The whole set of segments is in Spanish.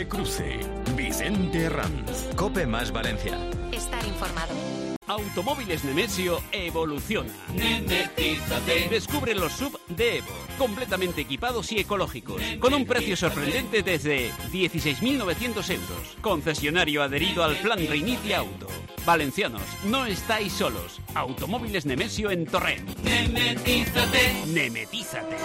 de Cruce. Vicente Herranz. COPE más Valencia. Estar informado. Automóviles Nemesio evoluciona. Nemetízate. Descubre los SUV de Evo, completamente equipados y ecológicos, con un precio sorprendente desde 16.900 euros. Concesionario adherido al plan Reinicia Auto. Valencianos, no estáis solos. Automóviles Nemesio en Torrent. Nemetízate. Nemetízate.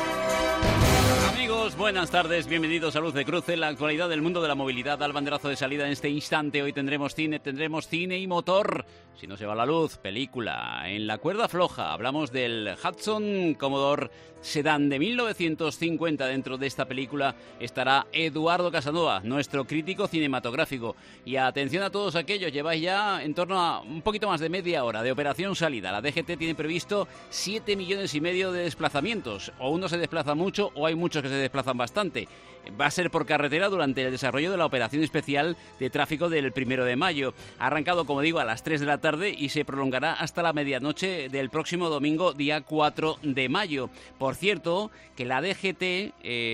Amigos, buenas tardes, bienvenidos a Luz de Cruce, la actualidad del mundo de la movilidad, al banderazo de salida en este instante. Hoy tendremos cine y motor. Si no se va la luz, película. En la cuerda floja hablamos del Hudson Commodore Sedan de 1950. Dentro de esta película estará Eduardo Casanova, nuestro crítico cinematográfico. Y atención a todos aquellos, lleváis ya en torno a un poquito más de media hora de operación salida. La DGT tiene previsto 7,5 millones de desplazamientos. O uno se desplaza mucho o hay muchos que se desplazan bastante. Va a ser por carretera durante el desarrollo de la operación especial de tráfico del 1 de mayo. Ha arrancado, como digo, a las 3 de la tarde y se prolongará hasta la medianoche del próximo domingo, día 4 de mayo. Por cierto, que la DGT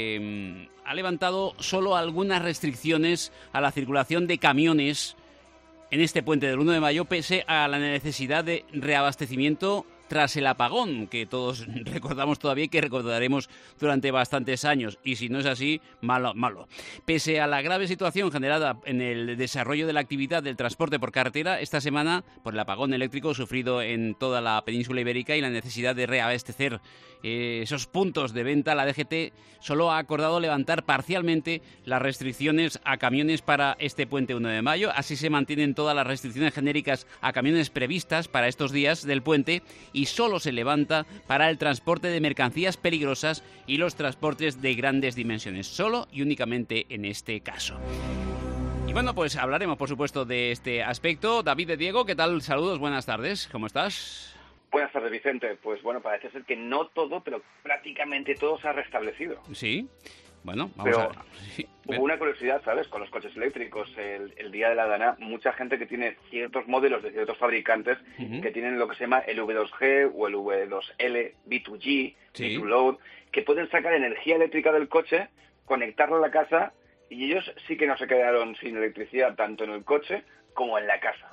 ha levantado solo algunas restricciones a la circulación de camiones en este puente del 1 de mayo, pese a la necesidad de reabastecimiento tras el apagón, que todos recordamos todavía y que recordaremos durante bastantes años. Y si no es así, malo. Pese a la grave situación generada en el desarrollo de la actividad del transporte por carretera, esta semana, por el apagón eléctrico sufrido en toda la península ibérica y la necesidad de reabastecer esos puntos de venta, la DGT solo ha acordado levantar parcialmente las restricciones a camiones para este puente 1 de mayo. Así se mantienen todas las restricciones genéricas a camiones previstas para estos días del puente y solo se levanta para el transporte de mercancías peligrosas y los transportes de grandes dimensiones, solo y únicamente en este caso. Y bueno, pues hablaremos, por supuesto, de este aspecto. David de Diego, ¿qué tal? Saludos, buenas tardes, ¿cómo estás? Buenas tardes, Vicente. Pues bueno, parece ser que no todo, pero prácticamente todo se ha restablecido. Sí, bueno, vamos a ver. Sí. Hubo una curiosidad, ¿sabes? Con los coches eléctricos, el día de la Dana, mucha gente que tiene ciertos modelos de ciertos fabricantes que tienen lo que se llama el V2G o el V2L, B2G, sí, B2Load, que pueden sacar energía eléctrica del coche, conectarlo a la casa, y ellos sí que no se quedaron sin electricidad tanto en el coche como en la casa.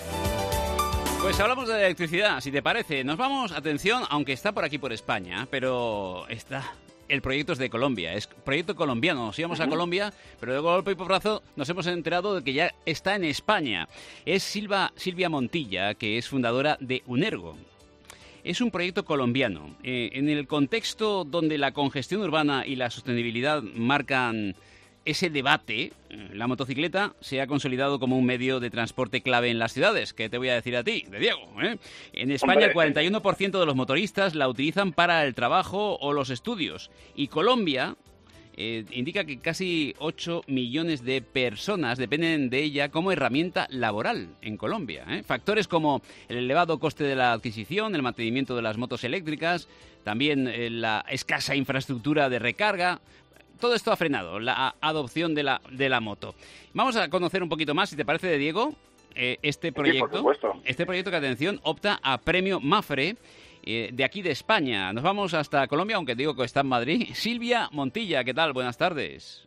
Pues hablamos de la electricidad, si te parece. Nos vamos, atención, aunque está por aquí por España, pero está... El proyecto es de Colombia, es proyecto colombiano. Nos íbamos a Colombia, pero de golpe y porrazo nos hemos enterado de que ya está en España. Es Silvia Montilla, que es fundadora de Unergo. Es un proyecto colombiano. En el contexto donde la congestión urbana y la sostenibilidad marcan ese debate, la motocicleta se ha consolidado como un medio de transporte clave en las ciudades. ¿Qué te voy a decir a ti, de Diego? En España, el 41% de los motoristas la utilizan para el trabajo o los estudios. Y Colombia indica que casi 8 millones de personas dependen de ella como herramienta laboral en Colombia. Factores como el elevado coste de la adquisición, el mantenimiento de las motos eléctricas, también la escasa infraestructura de recarga. Todo esto ha frenado la adopción de la moto. Vamos a conocer un poquito más, si te parece, de Diego, este proyecto. Sí, por supuesto. Este proyecto que, atención, opta a premio Mafre de aquí de España. Nos vamos hasta Colombia, aunque digo que está en Madrid. Silvia Montilla, ¿qué tal? Buenas tardes.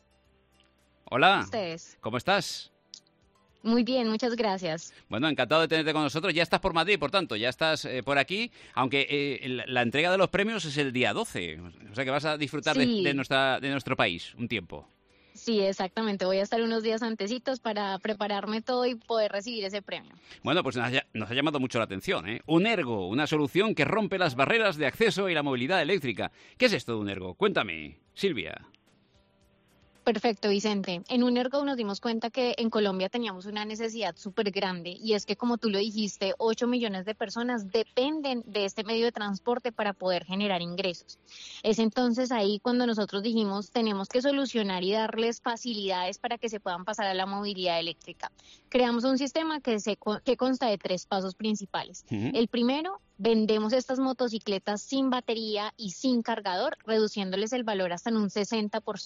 Hola. ¿Ustedes? ¿Cómo estás? Muy bien, muchas gracias. Bueno, encantado de tenerte con nosotros. Ya estás por Madrid, por tanto, ya estás por aquí, aunque la entrega de los premios es el día 12. O sea que vas a disfrutar Sí. de nuestro país un tiempo. Sí, exactamente. Voy a estar unos días antecitos para prepararme todo y poder recibir ese premio. Bueno, pues nos ha llamado mucho la atención, ¿eh? Unergo, una solución que rompe las barreras de acceso y la movilidad eléctrica. ¿Qué es esto de Unergo? Cuéntame, Silvia. Perfecto, Vicente. En Unergo nos dimos cuenta que en Colombia teníamos una necesidad súper grande y es que, como tú lo dijiste, 8 millones de personas dependen de este medio de transporte para poder generar ingresos. Es entonces ahí cuando nosotros dijimos tenemos que solucionar y darles facilidades para que se puedan pasar a la movilidad eléctrica. Creamos un sistema que consta de 3 pasos principales. El primero, vendemos estas motocicletas sin batería y sin cargador, reduciéndoles el valor hasta en un 60%.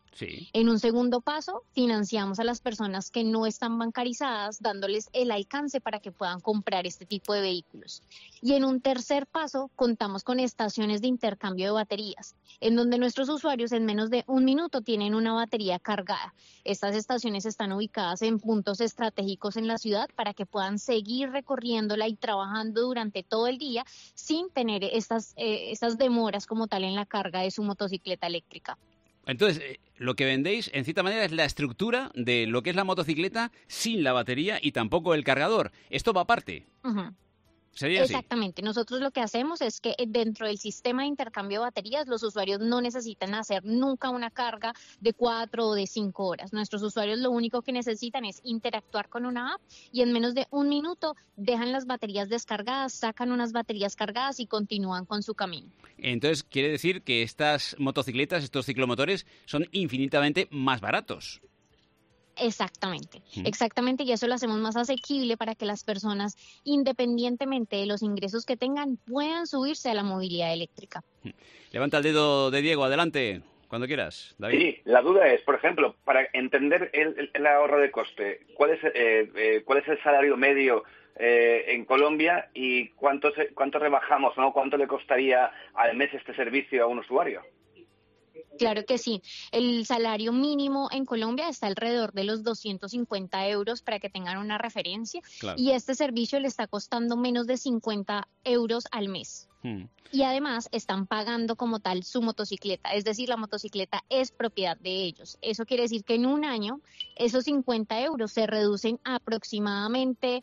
Sí. En un segundo paso, financiamos a las personas que no están bancarizadas, dándoles el alcance para que puedan comprar este tipo de vehículos. Y en un tercer paso, contamos con estaciones de intercambio de baterías, en donde nuestros usuarios en menos de un minuto tienen una batería cargada. Estas estaciones están ubicadas en puntos estratégicos en la ciudad para que puedan seguir recorriéndola y trabajando durante todo el día sin tener estas demoras como tal en la carga de su motocicleta eléctrica. Entonces, lo que vendéis, en cierta manera, es la estructura de lo que es la motocicleta sin la batería y tampoco el cargador. Esto va aparte. Uh-huh. ¿Sería así? Exactamente. Nosotros lo que hacemos es que dentro del sistema de intercambio de baterías, los usuarios no necesitan hacer nunca una carga de 4 o de 5 horas. Nuestros usuarios lo único que necesitan es interactuar con una app y en menos de un minuto dejan las baterías descargadas, sacan unas baterías cargadas y continúan con su camino. Entonces, quiere decir que estas motocicletas, estos ciclomotores, son infinitamente más baratos. Exactamente, exactamente, y eso lo hacemos más asequible para que las personas, independientemente de los ingresos que tengan, puedan subirse a la movilidad eléctrica. Levanta el dedo de Diego, adelante, cuando quieras, David. Sí, la duda es, por ejemplo, para entender el ahorro de coste, ¿cuál es el salario medio en Colombia y cuánto rebajamos, ¿no? ¿Cuánto le costaría al mes este servicio a un usuario? Claro que sí. El salario mínimo en Colombia está alrededor de los 250 euros para que tengan una referencia. Claro. Y este servicio le está costando menos de 50 euros al mes. Y además están pagando como tal su motocicleta, es decir, la motocicleta es propiedad de ellos. Eso quiere decir que en un año esos 50 euros se reducen a aproximadamente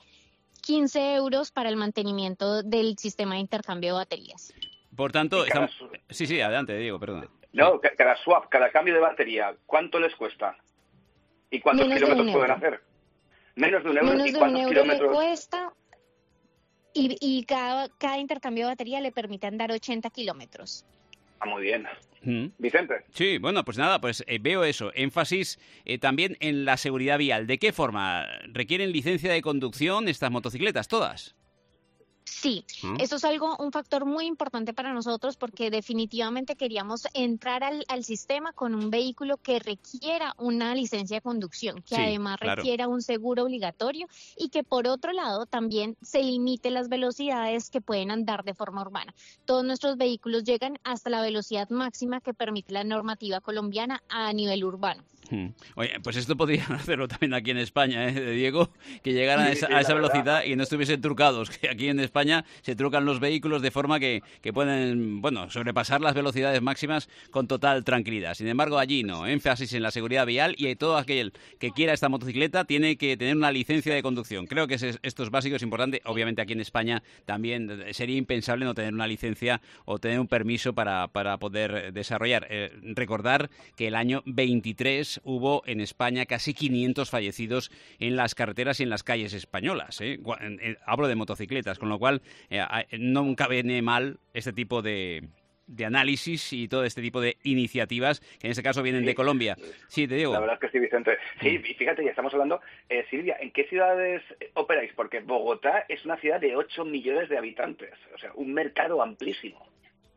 15 euros para el mantenimiento del sistema de intercambio de baterías. Por tanto, Sí, adelante, Diego, perdona. No, cada swap, cada cambio de batería, ¿cuánto les cuesta? ¿Y cuántos kilómetros pueden hacer? Menos de un euro. Menos ¿Y de cuántos un euro kilómetros le cuesta y cada intercambio de batería le permite andar 80 kilómetros. Ah, muy bien. Vicente. Sí, bueno, pues nada, veo eso. Énfasis también en la seguridad vial. ¿De qué forma? ¿Requieren licencia de conducción estas motocicletas, todas? Sí, eso es un factor muy importante para nosotros porque definitivamente queríamos entrar al sistema con un vehículo que requiera una licencia de conducción, que además requiera un seguro obligatorio y que por otro lado también se limite las velocidades que pueden andar de forma urbana. Todos nuestros vehículos llegan hasta la velocidad máxima que permite la normativa colombiana a nivel urbano. Oye, pues esto podrían hacerlo también aquí en España, Diego, que llegaran a esa velocidad y no estuviesen trucados, que aquí en España se trucan los vehículos de forma que pueden, sobrepasar las velocidades máximas con total tranquilidad. Sin embargo, allí no, énfasis en la seguridad vial y todo aquel que quiera esta motocicleta tiene que tener una licencia de conducción. Creo que esto es básico, es importante. Obviamente aquí en España también sería impensable no tener una licencia o tener un permiso para poder desarrollar. Recordar que el año 23 hubo en España casi 500 fallecidos en las carreteras y en las calles españolas. Hablo de motocicletas, con lo cual nunca viene mal este tipo de análisis y todo este tipo de iniciativas que en este caso vienen de Colombia. Sí, te digo. La verdad es que sí, Vicente. Sí, y fíjate, ya estamos hablando. Silvia, ¿en qué ciudades operáis? Porque Bogotá es una ciudad de 8 millones de habitantes, o sea, un mercado amplísimo.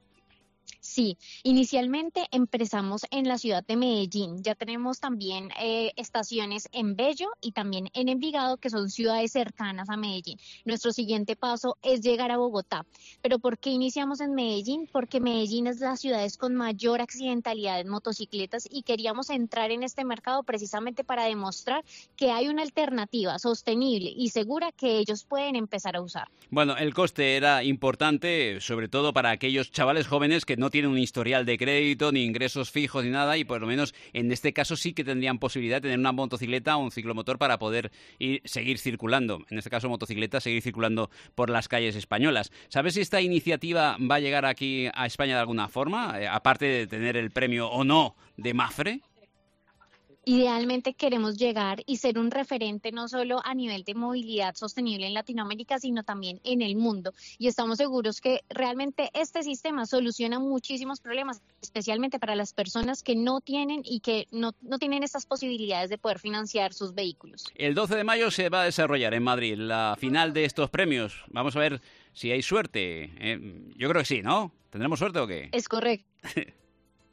Sí, inicialmente empezamos en la ciudad de Medellín. Ya tenemos también estaciones en Bello y también en Envigado, que son ciudades cercanas a Medellín. Nuestro siguiente paso es llegar a Bogotá. ¿Pero por qué iniciamos en Medellín? Porque Medellín es la ciudad con mayor accidentalidad en motocicletas y queríamos entrar en este mercado precisamente para demostrar que hay una alternativa sostenible y segura que ellos pueden empezar a usar. Bueno, el coste era importante, sobre todo para aquellos chavales jóvenes que no tienen un historial de crédito, ni ingresos fijos, ni nada, y por lo menos en este caso sí que tendrían posibilidad de tener una motocicleta o un ciclomotor para poder seguir circulando, en este caso motocicleta, seguir circulando por las calles españolas. ¿Sabes si esta iniciativa va a llegar aquí a España de alguna forma, aparte de tener el premio o no de Mafre? Idealmente queremos llegar y ser un referente no solo a nivel de movilidad sostenible en Latinoamérica, sino también en el mundo. Y estamos seguros que realmente este sistema soluciona muchísimos problemas, especialmente para las personas que no tienen y que no tienen estas posibilidades de poder financiar sus vehículos. El 12 de mayo se va a desarrollar en Madrid la final de estos premios. Vamos a ver si hay suerte. Yo creo que sí, ¿no? ¿Tendremos suerte o qué? Es correcto.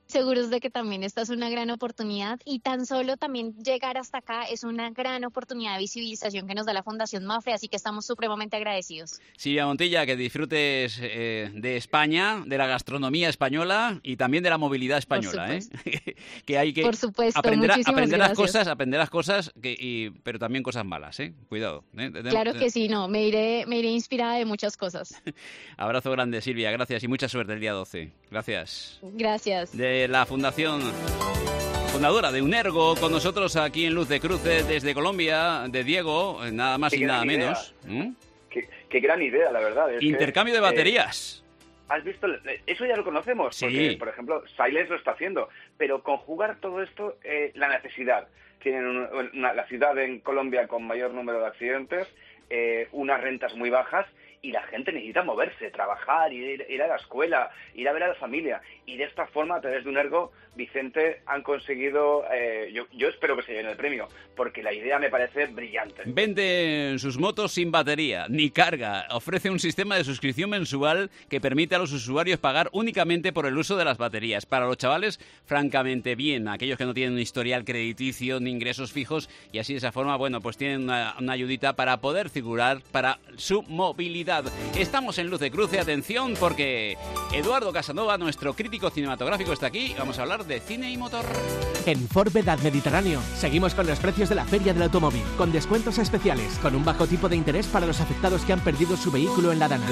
seguros de que también esta es una gran oportunidad y tan solo también llegar hasta acá es una gran oportunidad de visibilización que nos da la Fundación Mapfre, así que estamos supremamente agradecidos. Silvia Montilla, que disfrutes de España, de la gastronomía española y también de la movilidad española, que hay que por supuesto, aprender las gracias. cosas, pero también cosas malas, cuidado. Claro que sí, no, me iré inspirada de muchas cosas. Abrazo grande, Silvia, gracias y mucha suerte el día 12. Gracias. Gracias. De la Fundación fundadora de Unergo, con nosotros aquí en Luz de Cruces desde Colombia, de Diego, nada más y nada menos. Qué gran idea, la verdad. Intercambio de baterías. ¿Has visto? Eso ya lo conocemos, sí. Porque, por ejemplo, Silence lo está haciendo, pero conjugar todo esto, la necesidad. Tienen la ciudad en Colombia con mayor número de accidentes, unas rentas muy bajas, y la gente necesita moverse, trabajar, ir a la escuela, ir a ver a la familia. Y de esta forma, a través de Unergo, Vicente han conseguido, yo espero que se lleven el premio, porque la idea me parece brillante. Vende sus motos sin batería, ni carga. Ofrece un sistema de suscripción mensual que permite a los usuarios pagar únicamente por el uso de las baterías. Para los chavales, francamente bien. Aquellos que no tienen un historial crediticio ni ingresos fijos, y así de esa forma, bueno, pues tienen una ayudita para poder figurar para su movilidad. Estamos en Luz de Cruce, atención, porque Eduardo Casanova, nuestro crítico cinematográfico, está aquí. Vamos a hablar de cine y motor. En Ford Vedad Mediterráneo seguimos con los precios de la Feria del Automóvil, con descuentos especiales, con un bajo tipo de interés para los afectados que han perdido su vehículo en la Dana.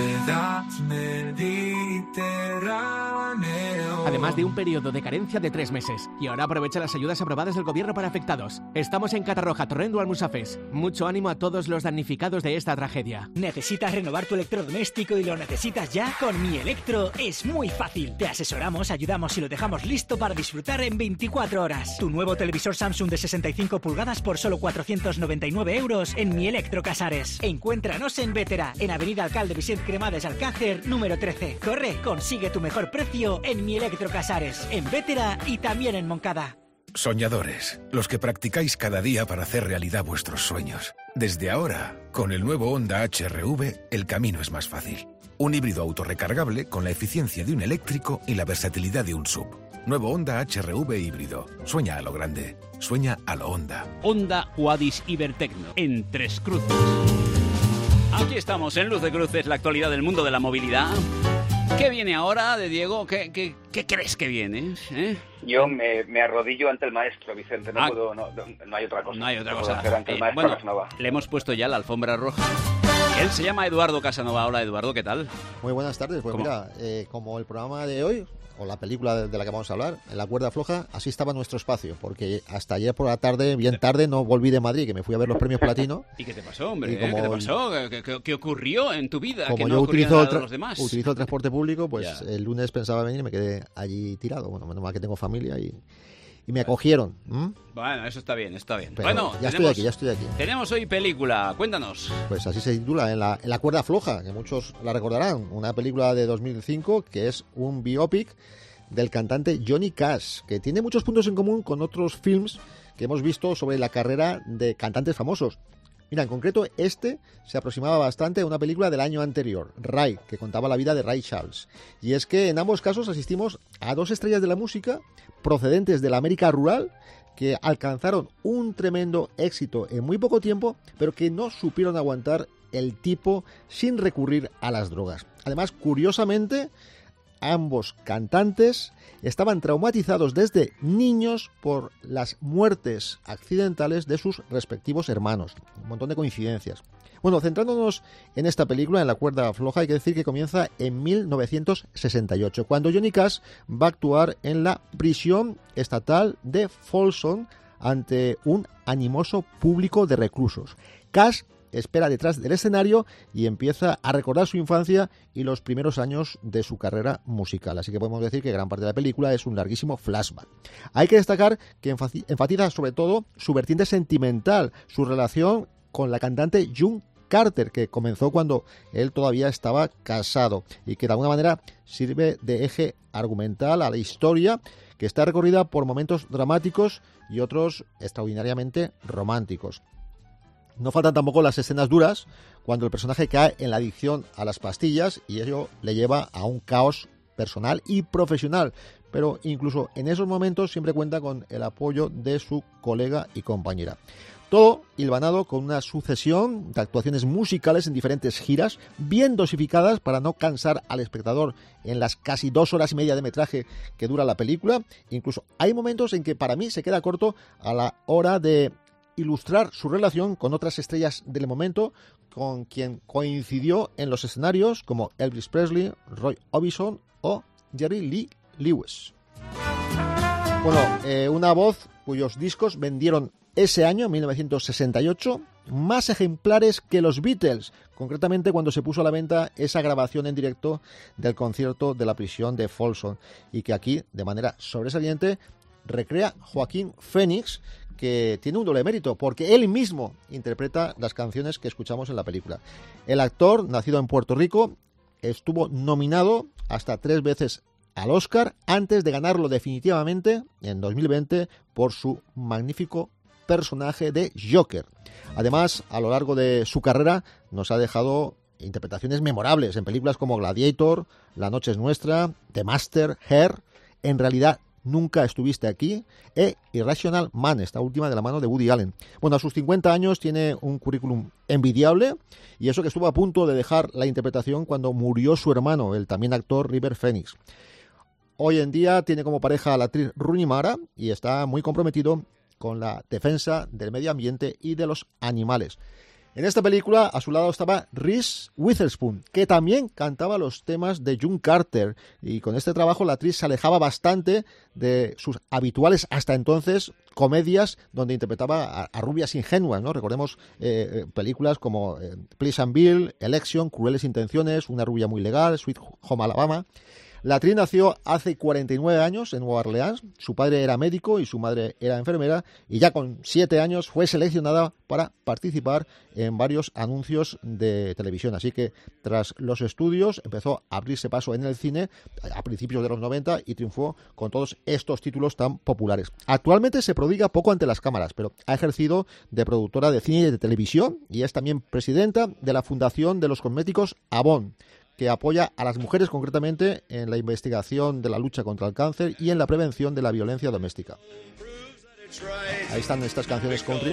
Además de un periodo de carencia de 3 meses. Y ahora aprovecha las ayudas aprobadas del gobierno para afectados. Estamos en Catarroja, Torrendo, Almusafes. Mucho ánimo a todos los damnificados de esta tragedia. ¿Necesitas renovar tu electrodoméstico y lo necesitas ya? Con Mi Electro es muy fácil. Te asesoramos, ayudamos y lo dejamos listo para disfrutar en 24 horas. Tu nuevo televisor Samsung de 65 pulgadas por solo 499 € en Mi Electro Casares. Encuéntranos en Vétera, en Avenida Alcalde Vicent Cremades Alcácer, número 13. Corre, consigue tu mejor precio en Mi Electro Casares, en Vétera y también en Moncada. Soñadores, los que practicáis cada día para hacer realidad vuestros sueños. Desde ahora, con el nuevo Honda HR-V, el camino es más fácil. Un híbrido autorrecargable con la eficiencia de un eléctrico y la versatilidad de un SUV. Nuevo Honda HR-V híbrido. Sueña a lo grande. Sueña a lo Honda. Honda Huadis Ibertecno, en Tres Cruces. Aquí estamos en Luz de Cruces, la actualidad del mundo de la movilidad. ¿Qué viene ahora de Diego? ¿Qué crees que viene? Yo me arrodillo ante el maestro, Vicente. No hay otra cosa. No hay otra cosa. Ante el maestro Casanova. Le hemos puesto ya la alfombra roja. Él se llama Eduardo Casanova. Hola, Eduardo, ¿qué tal? Muy buenas tardes. Pues mira, como el programa de hoy, o la película de la que vamos a hablar, En la cuerda floja, así estaba nuestro espacio, porque hasta ayer por la tarde, bien tarde, no volví de Madrid, que me fui a ver los premios Platino. ¿Y qué te pasó, hombre? ¿Qué te pasó? ¿Qué ocurrió en tu vida? Como que no yo utilizo los demás. utilizo el transporte público, pues ya. El lunes pensaba venir y me quedé allí tirado. Bueno, menos mal que tengo familia y me acogieron. Bueno, eso está bien, está bien. Pero bueno, ya estoy aquí. Tenemos hoy película, cuéntanos. Pues así se titula, en la cuerda floja, que muchos la recordarán. Una película de 2005 que es un biopic del cantante Johnny Cash, que tiene muchos puntos en común con otros films que hemos visto sobre la carrera de cantantes famosos. Mira, en concreto, este se aproximaba bastante a una película del año anterior, Ray, que contaba la vida de Ray Charles. Y es que en ambos casos asistimos a dos estrellas de la música procedentes de la América rural que alcanzaron un tremendo éxito en muy poco tiempo, pero que no supieron aguantar el tipo sin recurrir a las drogas. Además, curiosamente, ambos cantantes estaban traumatizados desde niños por las muertes accidentales de sus respectivos hermanos. Un montón de coincidencias. Bueno, centrándonos en esta película, En la cuerda floja, hay que decir que comienza en 1968, cuando Johnny Cash va a actuar en la prisión estatal de Folsom ante un animoso público de reclusos. Cash espera detrás del escenario y empieza a recordar su infancia y los primeros años de su carrera musical. Así que podemos decir que gran parte de la película es un larguísimo flashback. Hay que destacar que enfatiza sobre todo su vertiente sentimental, su relación con la cantante June Carter, que comenzó cuando él todavía estaba casado y que de alguna manera sirve de eje argumental a la historia, que está recorrida por momentos dramáticos y otros extraordinariamente románticos. No faltan tampoco las escenas duras, cuando el personaje cae en la adicción a las pastillas y ello le lleva a un caos personal y profesional. pero incluso en esos momentos siempre cuenta con el apoyo de su colega y compañera. Todo hilvanado con una sucesión de actuaciones musicales en diferentes giras, bien dosificadas para no cansar al espectador en las casi 2 horas y media de metraje que dura la película. Incluso hay momentos en que para mí se queda corto a la hora de ilustrar su relación con otras estrellas del momento, con quien coincidió en los escenarios como Elvis Presley, Roy Orbison o Jerry Lee Lewis. Bueno, una voz cuyos discos vendieron ese año, 1968, más ejemplares que los Beatles, concretamente cuando se puso a la venta esa grabación en directo del concierto de la prisión de Folsom, y que aquí, de manera sobresaliente, recrea Joaquín Phoenix, que tiene un doble mérito, porque él mismo interpreta las canciones que escuchamos en la película. El actor, nacido en Puerto Rico, estuvo nominado hasta 3 veces al Oscar antes de ganarlo definitivamente en 2020 por su magnífico personaje de Joker. Además, a lo largo de su carrera nos ha dejado interpretaciones memorables en películas como Gladiator, La noche es nuestra, The Master, Hair, En realidad nunca estuviste aquí, e Irrational Man, esta última de la mano de Woody Allen. Bueno, a sus 50 años tiene un currículum envidiable, y eso que estuvo a punto de dejar la interpretación cuando murió su hermano, el también actor River Phoenix. Hoy en día tiene como pareja a la actriz Rooney Mara y está muy comprometido con la defensa del medio ambiente y de los animales. En esta película a su lado estaba Reese Witherspoon, que también cantaba los temas de June Carter, y con este trabajo la actriz se alejaba bastante de sus habituales hasta entonces comedias donde interpretaba a rubias ingenuas, ¿no? Recordemos películas como Pleasantville, Election, Crueles intenciones, Una rubia muy legal, Sweet Home Alabama. La actriz nació hace 49 años en Nueva Orleans. Su padre era médico y su madre era enfermera, y ya con 7 años fue seleccionada para participar en varios anuncios de televisión. Así que tras los estudios empezó a abrirse paso en el cine a principios de los 90 y triunfó con todos estos títulos tan populares. Actualmente se prodiga poco ante las cámaras, pero ha ejercido de productora de cine y de televisión, y es también presidenta de la Fundación de los Cosméticos Avon, que apoya a las mujeres concretamente en la investigación de la lucha contra el cáncer y en la prevención de la violencia doméstica. Ahí están estas canciones country.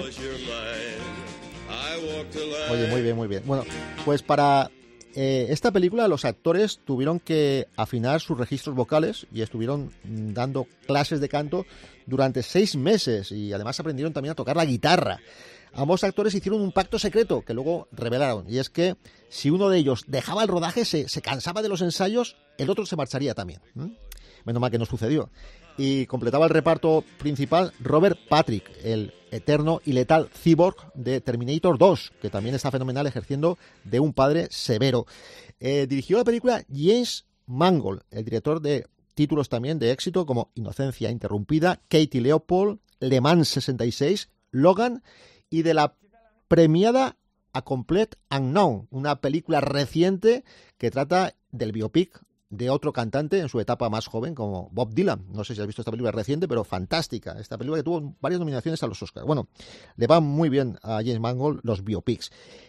Oye, muy bien, muy bien. Bueno, pues para esta película los actores tuvieron que afinar sus registros vocales y estuvieron dando clases de canto durante 6 meses, y además aprendieron también a tocar la guitarra. Ambos actores hicieron un pacto secreto que luego revelaron, y es que si uno de ellos dejaba el rodaje, se cansaba de los ensayos, el otro se marcharía también. Menos mal que no sucedió. Y completaba el reparto principal Robert Patrick, el eterno y letal cyborg de Terminator 2, que también está fenomenal ejerciendo de un padre severo. Dirigió la película James Mangold, el director de títulos también de éxito como Inocencia Interrumpida, Katie Leopold, Le Mans 66, Logan, y de la premiada A Complete Unknown, una película reciente que trata del biopic de otro cantante en su etapa más joven, como Bob Dylan. No sé si has visto esta película reciente, pero fantástica. Esta película que tuvo varias nominaciones a los Oscars. Bueno, le va muy bien a James Mangold los biopics.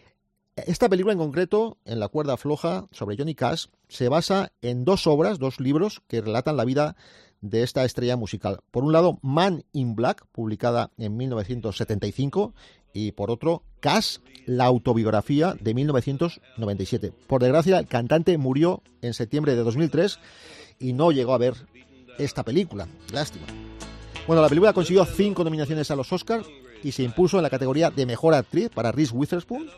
Esta película en concreto, En la cuerda floja, sobre Johnny Cash, se basa en 2 obras, 2 libros que relatan la vida de esta estrella musical. Por un lado, Man in Black, publicada en 1975, y por otro, Cash, la autobiografía, de 1997. Por desgracia, el cantante murió en septiembre de 2003 y no llegó a ver esta película. Lástima. Bueno, la película consiguió 5 nominaciones a los Oscars y se impuso en la categoría de Mejor Actriz para Reese Witherspoon.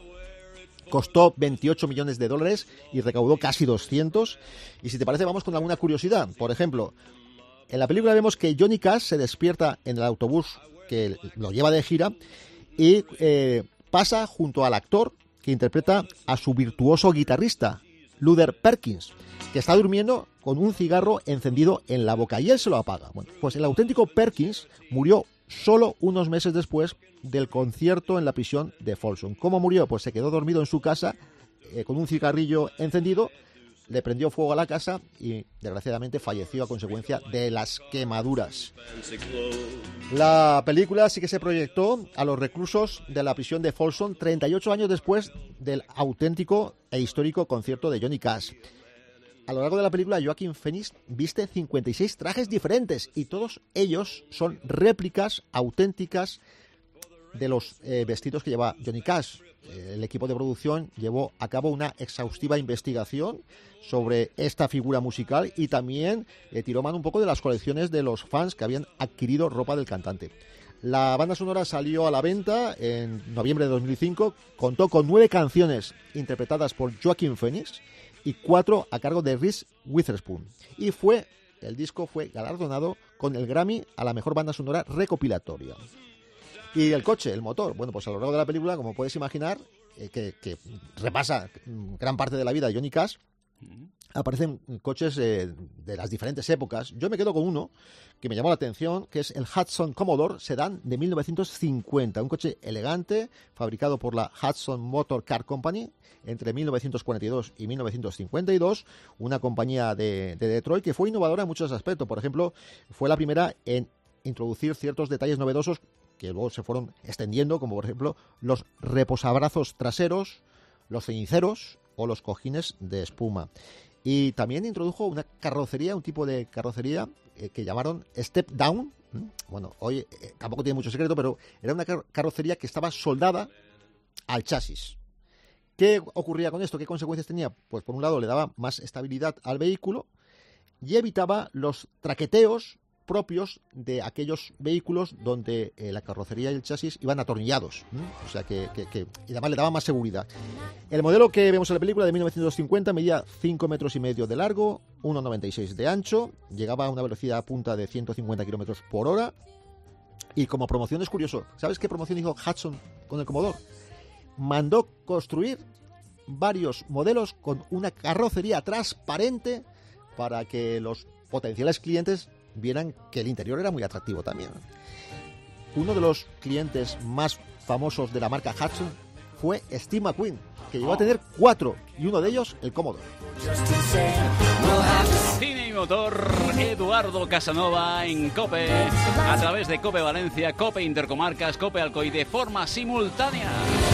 Costó $28 millones y recaudó casi 200. Y si te parece, vamos con alguna curiosidad. Por ejemplo, en la película vemos que Johnny Cash se despierta en el autobús que lo lleva de gira y pasa junto al actor que interpreta a su virtuoso guitarrista, Luther Perkins, que está durmiendo con un cigarro encendido en la boca, y él se lo apaga. Bueno, pues el auténtico Perkins murió solo unos meses después del concierto en la prisión de Folsom. ¿Cómo murió? Pues se quedó dormido en su casa con un cigarrillo encendido, le prendió fuego a la casa y desgraciadamente falleció a consecuencia de las quemaduras. La película sí que se proyectó a los reclusos de la prisión de Folsom 38 años después del auténtico e histórico concierto de Johnny Cash. a lo largo de la película Joaquin Phoenix viste 56 trajes diferentes y todos ellos son réplicas auténticas de los vestidos que lleva Johnny Cash. El equipo de producción llevó a cabo una exhaustiva investigación sobre esta figura musical y también tiró mano un poco de las colecciones de los fans que habían adquirido ropa del cantante. La banda sonora salió a la venta en noviembre de 2005, contó con 9 canciones interpretadas por Joaquin Phoenix y 4 a cargo de Reese Witherspoon. Y el disco fue galardonado con el Grammy a la mejor banda sonora recopilatoria. Y el coche, el motor, bueno, pues a lo largo de la película, como puedes imaginar, que repasa gran parte de la vida de Johnny Cash, aparecen coches de las diferentes épocas. Yo me quedo con uno que me llamó la atención, que es el Hudson Commodore Sedan de 1950, un coche elegante fabricado por la Hudson Motor Car Company entre 1942 y 1952, una compañía de Detroit que fue innovadora en muchos aspectos. Por ejemplo, fue la primera en introducir ciertos detalles novedosos que luego se fueron extendiendo, como por ejemplo los reposabrazos traseros, los ceniceros o los cojines de espuma. Y también introdujo una carrocería, un tipo de carrocería que llamaron Step Down. Bueno, hoy tampoco tiene mucho secreto, pero era una carrocería que estaba soldada al chasis. ¿Qué ocurría con esto? ¿Qué consecuencias tenía? Pues por un lado le daba más estabilidad al vehículo y evitaba los traqueteos propios de aquellos vehículos donde la carrocería y el chasis iban atornillados. O sea que y además le daba más seguridad. El modelo que vemos en la película de 1950 medía 5,5 metros de largo, 1,96 de ancho, llegaba a una velocidad punta de 150 kilómetros por hora. Y como promoción es curioso, ¿sabes qué promoción hizo Hudson con el Commodore? Mandó construir varios modelos con una carrocería transparente para que los potenciales clientes vieran que el interior era muy atractivo también. Uno de los clientes más famosos de la marca Hudson fue Steve McQueen, que llegó a tener 4, y uno de ellos el Commodore. Cine y motor, Eduardo Casanova en COPE, a través de COPE Valencia, COPE Intercomarcas, COPE Alcoy, de forma simultánea.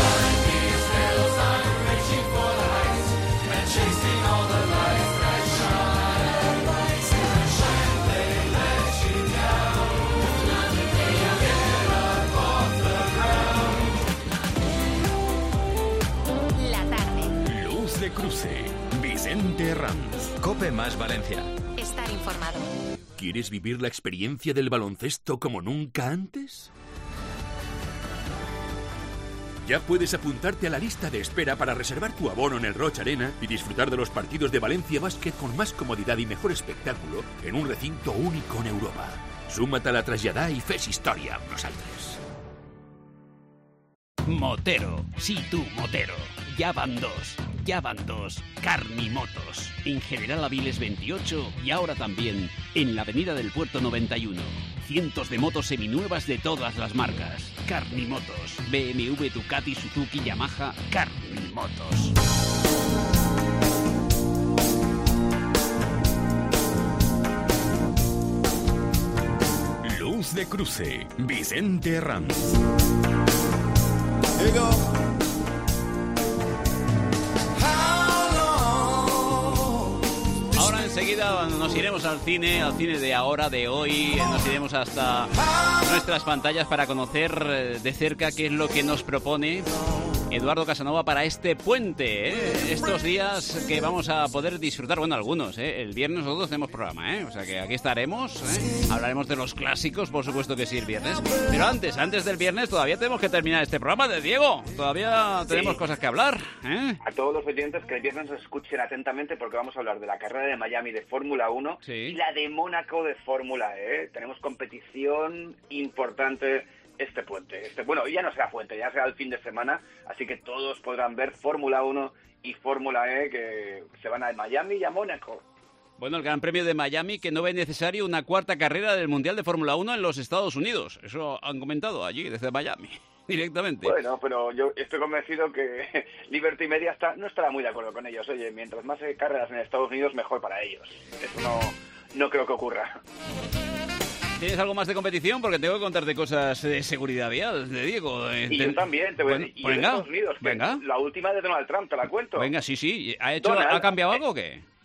De Cruce, Vicente Ranz. COPE más Valencia. Estar informado. ¿Quieres vivir la experiencia del baloncesto como nunca antes? Ya puedes apuntarte a la lista de espera para reservar tu abono en el Roig Arena y disfrutar de los partidos de Valencia Básquet con más comodidad y mejor espectáculo en un recinto único en Europa. Súmate a la traslladà i fes història amb nosaltres. Motero, sí tú, Motero. Ya van dos. Carnimotos. En General Aviles 28 y ahora también en la Avenida del Puerto 91. Cientos de motos seminuevas de todas las marcas. Carnimotos. BMW, Ducati, Suzuki, Yamaha. Carnimotos. Luz de Cruce, Vicente Ranz. Ahora enseguida nos iremos al cine de ahora, de hoy. Nos iremos hasta nuestras pantallas para conocer de cerca qué es lo que nos propone Eduardo Casanova para este puente, ¿eh? Estos días que vamos a poder disfrutar, bueno, algunos, ¿eh? El viernes nosotros tenemos programa, ¿eh? O sea que aquí estaremos, ¿eh? Hablaremos de los clásicos, por supuesto que sí, el viernes. Pero antes del viernes todavía tenemos que terminar este programa de Diego. Todavía tenemos cosas que hablar, ¿eh? A todos los oyentes que el viernes nos escuchen atentamente porque vamos a hablar de la carrera de Miami de Fórmula 1 y la de Mónaco de Fórmula E. Tenemos competición importante este puente. Bueno, ya no será puente, ya será el fin de semana, así que todos podrán ver Fórmula 1 y Fórmula E que se van a Miami y a Mónaco. Bueno, el Gran Premio de Miami, que no ve necesario una cuarta carrera del Mundial de Fórmula 1 en los Estados Unidos. Eso han comentado allí, desde Miami, directamente. Bueno, pero yo estoy convencido que Liberty Media no estará muy de acuerdo con ellos. Oye, mientras más carreras en Estados Unidos, mejor para ellos. Eso no creo que ocurra. ¿Tienes algo más de competición? Porque tengo que contarte cosas de seguridad vial, de Diego. Y yo también. Bueno, y en Estados Unidos, venga. La última de Donald Trump, te la cuento. Venga, sí. ¿Ha cambiado algo o qué?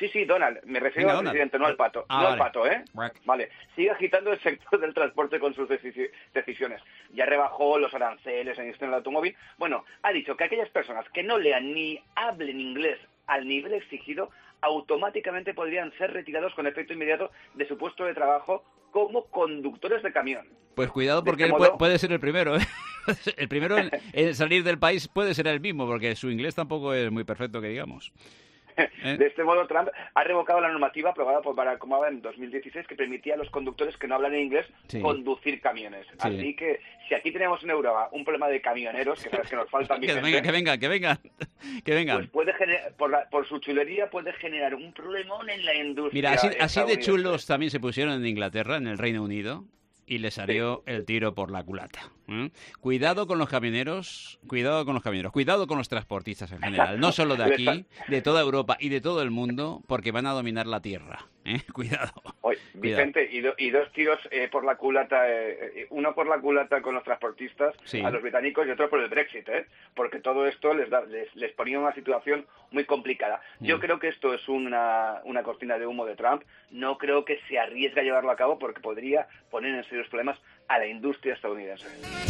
Sí, Donald. Me refiero al presidente, no al pato. No vale. al pato, ¿eh? Vale. Sigue agitando el sector del transporte con sus decisiones. Ya rebajó los aranceles en el automóvil. Bueno, ha dicho que aquellas personas que no lean ni hablen inglés al nivel exigido automáticamente podrían ser retirados con efecto inmediato de su puesto de trabajo como conductores de camión. Pues cuidado, porque él puede ser el primero, ¿eh? El primero en salir del país puede ser él mismo, porque su inglés tampoco es muy perfecto, que digamos. De este modo, Trump ha revocado la normativa aprobada por Barack Obama en 2016 que permitía a los conductores que no hablan inglés conducir camiones. Sí. Así que, si aquí tenemos en Europa un problema de camioneros, que sabes que nos faltan... que vengan. Pues puede generar, por su chulería puede generar un problemón en la industria. Mira, así de chulos también se pusieron en Inglaterra, en el Reino Unido, y le salió el tiro por la culata. Cuidado con los camioneros, cuidado con los transportistas en general, no solo de aquí, de toda Europa y de todo el mundo, porque van a dominar la tierra. Cuidado. Oye, Vicente, y dos tiros por la culata, uno por la culata con los transportistas, a los británicos, y otro por el Brexit, porque todo esto les ponía en una situación muy complicada. Yo creo que esto es una cortina de humo de Trump. No creo que se arriesgue a llevarlo a cabo porque podría poner en serios problemas a la industria estadounidense.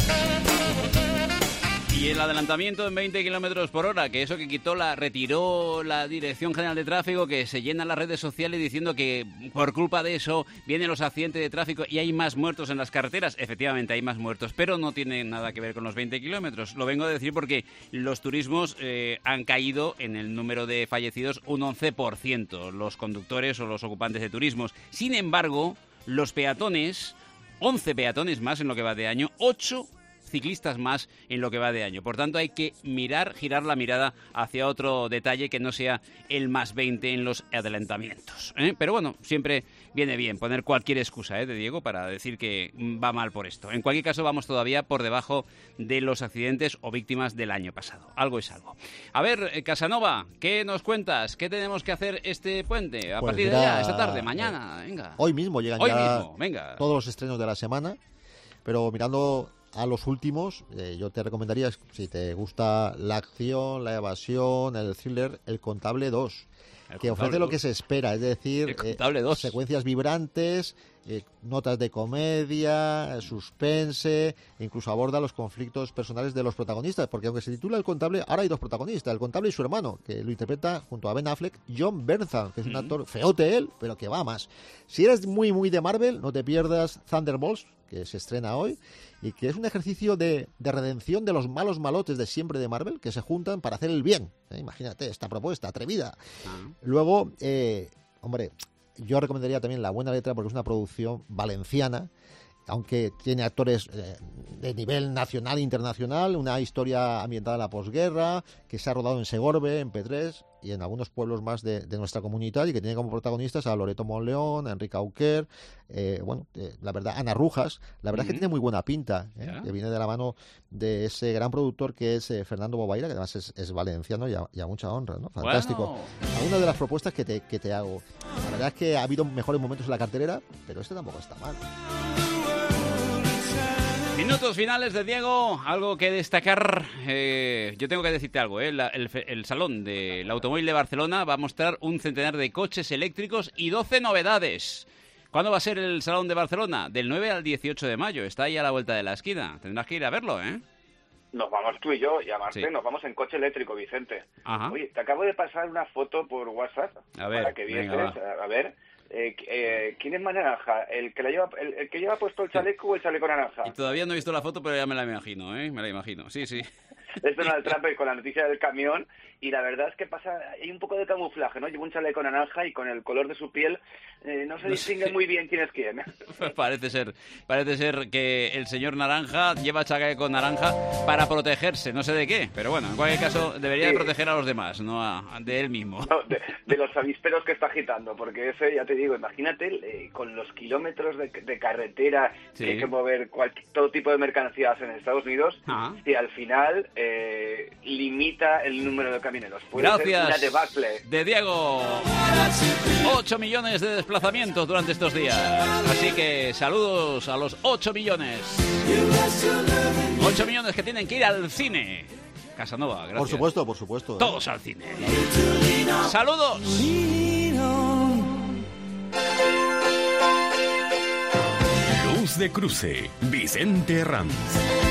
Y el adelantamiento en 20 kilómetros por hora, que eso que retiró la Dirección General de Tráfico, que se llenan las redes sociales diciendo que por culpa de eso vienen los accidentes de tráfico y hay más muertos en las carreteras. Efectivamente, hay más muertos, pero no tiene nada que ver con los 20 kilómetros. Lo vengo a decir porque los turismos han caído en el número de fallecidos un 11%, los conductores o los ocupantes de turismos. Sin embargo, los peatones, 11 peatones más en lo que va de año, 8 ciclistas más en lo que va de año. Por tanto, hay que girar la mirada hacia otro detalle que no sea el más 20 en los adelantamientos. Pero bueno, siempre viene bien poner cualquier excusa de Diego para decir que va mal por esto. En cualquier caso, vamos todavía por debajo de los accidentes o víctimas del año pasado. Algo es algo. A ver, Casanova, ¿qué nos cuentas? ¿Qué tenemos que hacer este puente? A partir de ya, esta tarde, mañana, venga. Hoy mismo llegan todos los estrenos de la semana, pero mirando a los últimos, yo te recomendaría, si te gusta la acción, la evasión, el thriller, El Contable 2, que ofrece lo que se espera, es decir, secuencias vibrantes, notas de comedia, suspense, incluso aborda los conflictos personales de los protagonistas, porque aunque se titula El Contable, ahora hay dos protagonistas, el contable y su hermano, que lo interpreta junto a Ben Affleck, John Bernthal, que es un actor feote él, pero que va más. Si eres muy de Marvel, no te pierdas Thunderbolts, que se estrena hoy, y que es un ejercicio de redención de los malos malotes de siempre de Marvel, que se juntan para hacer el bien. Imagínate esta propuesta atrevida. Luego, yo recomendaría también La Buena Letra, porque es una producción valenciana, aunque tiene actores de nivel nacional e internacional, una historia ambientada en la posguerra, que se ha rodado en Segorbe, en Petrés y en algunos pueblos más de nuestra comunidad, y que tiene como protagonistas a Loreto Monleón, a Enrique Auquer, la verdad, Ana Rujas. La verdad es que tiene muy buena pinta, que viene de la mano de ese gran productor que es Fernando Bobaira, que además es valenciano y a mucha honra, ¿no? Fantástico. Bueno. Alguna de las propuestas que te hago. La verdad es que ha habido mejores momentos en la cartelera, pero este tampoco está mal. Minutos finales de Diego, algo que destacar. Yo tengo que decirte algo. El Salón del Automóvil de Barcelona va a mostrar un centenar de coches eléctricos y 12 novedades. ¿Cuándo va a ser el Salón de Barcelona? Del 9 al 18 de mayo. Está ahí a la vuelta de la esquina. Tendrás que ir a verlo, ¿eh? Nos vamos tú y yo, y además nos vamos en coche eléctrico, Vicente. Ajá. Oye, te acabo de pasar una foto por WhatsApp para que vieses, a ver... ¿quién es más naranja? ¿El que lleva puesto el chaleco o el chaleco naranja? Y todavía no he visto la foto, pero ya me la imagino, Me la imagino, sí. Es Donald Trump con la noticia del camión, y la verdad es que hay un poco de camuflaje, ¿no? Lleva un chaleco naranja y con el color de su piel no se distingue muy bien quién es quién. Pues parece ser que el señor naranja lleva chaleco naranja para protegerse, no sé de qué, pero bueno, en cualquier caso debería de proteger a los demás, no de él mismo. No, de los avisperos que está agitando, porque ese, ya te digo, imagínate con los kilómetros de carretera que hay que mover todo tipo de mercancías en Estados Unidos, y al final limita el número de camioneros. Gracias, de Diego. 8 millones de desplazamientos durante estos días. Así que saludos a los 8 millones. 8 millones que tienen que ir al cine. Casanova, gracias. Por supuesto. Todos al cine. ¡Saludos! Luz de Cruce, Vicente Ranz.